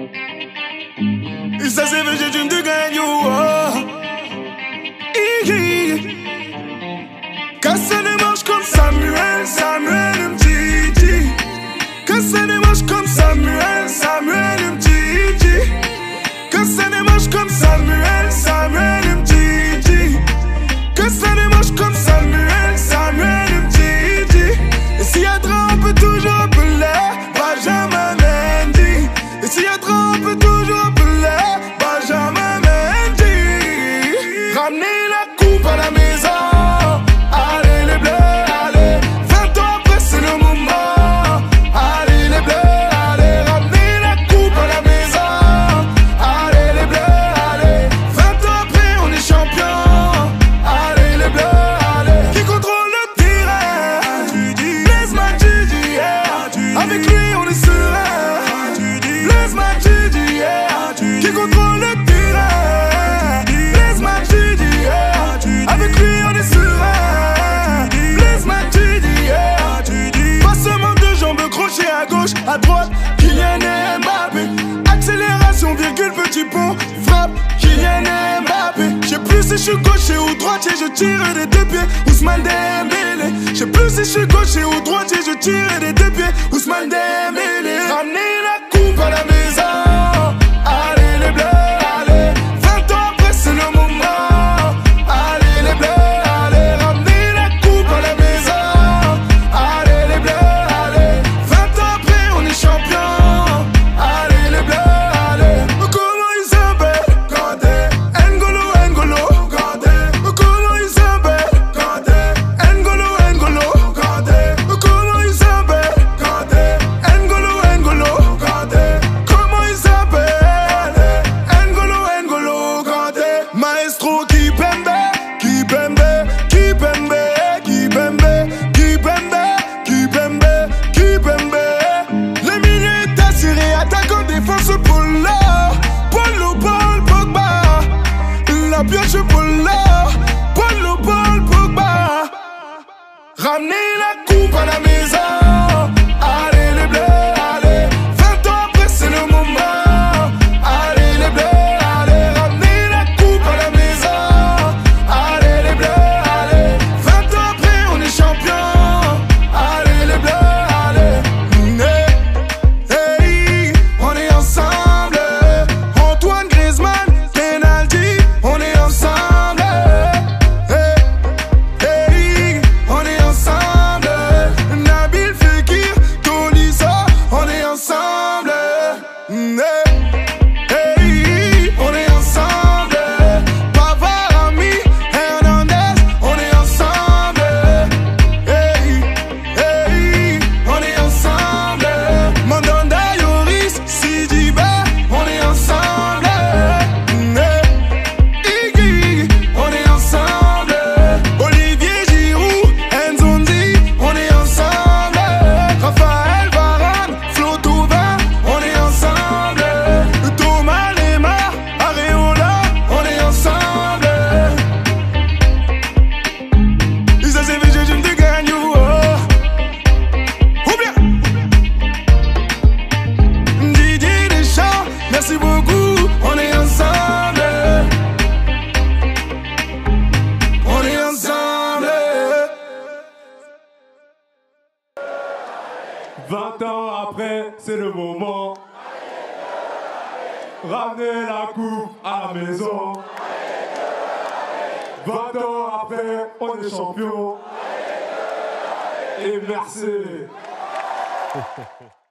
Et ça c'est vrai, j'ai de gagner. Casse les manches comme Samuel, Samuel Mtiti. Casse les manches comme Samuel, Samuel Mtiti. Casse les manches comme Samuel, Samuel Mtiti. Casse les manches comme Samuel, Samuel Mtiti. Et s'il y a trop, on peut toujours appeler Benjamin Mendy. Et s'il y a trop, on peut toujours appeler Benjamin Mendy. Ramenez la coupe à la maison. Avec lui on est serein. Blaise Matuidi, yeah. Qui contrôle le terrain. Blaise Matuidi, yeah. Avec lui on est serein. Blaise Matuidi, yeah. Passement de jambes, crochet à gauche, à droite. Kylian Mbappé. Accélération, virgule, petit pont. Frappe, Kylian Mbappé. J'sais plus si je suis gaucher ou droitier, je tire des deux pieds. Ousmane Dembélé. J'sais plus si je suis gaucher ou droitier, je tire des deux pieds. Ousmane Dembélé. Ramenez la coupe à la maison. Allez les bleus, allez. 20 ans après c'est le moment. Allez les bleus, allez. Ramenez la coupe à la maison. Allez les bleus, allez. 20 ans après on est champion. Allez les bleus, allez. Comment ils s'appellent Kanté, N'Golo, N'Golo, Kanté. Comment ils s'appellent Kanté, N'Golo, N'Golo, Kanté. Comment ils s'appellent Kanté, N'Golo, N'Golo, Kanté. Comment ils s'appellent N'Golo, N'Golo, Kanté. Maestro Kipembe, Kipembe, Kipembe, Kipembe, Kipembe, Kipembe, Kipembe. Les minutes assurées, attaquant, défense, Polo, Polo, Paul Pogba. La pioche, Polo, Polo, Paul Pogba. Ramenez la coupe à la maison. Allez les bleus, allez. 20 ans après c'est le moment. Allez les bleus, allez. Ramenez la coupe à la maison. Allez les bleus, allez. 20 ans après on est champion. Allez les bleus, allez. Hey, on est ensemble. Antoine Griezmann, penalty, on est ensemble. Hey, on est ensemble. Nabil Fekir, Tolisso, on est ensemble. Hey, on est ensemble. Pavard, Ami, Hernandez, on est ensemble. Hey, on est ensemble. Mandanda, Yoris, Sidibé, on est ensemble. Iggy, on est ensemble. Olivier Giroud, Nzonzi, on est ensemble. Raphaël Varane, Flo Thauvin, on est ensemble. Thomas Lemar, Areola, on est ensemble. Isa CVG, je me gagne. Ou bien Didier Deschamps, merci beaucoup, on est ensemble. On est ensemble. 20 ans après, c'est le moment. Ramenez la coupe à la maison. 20 ans après, on est champion. Et merci.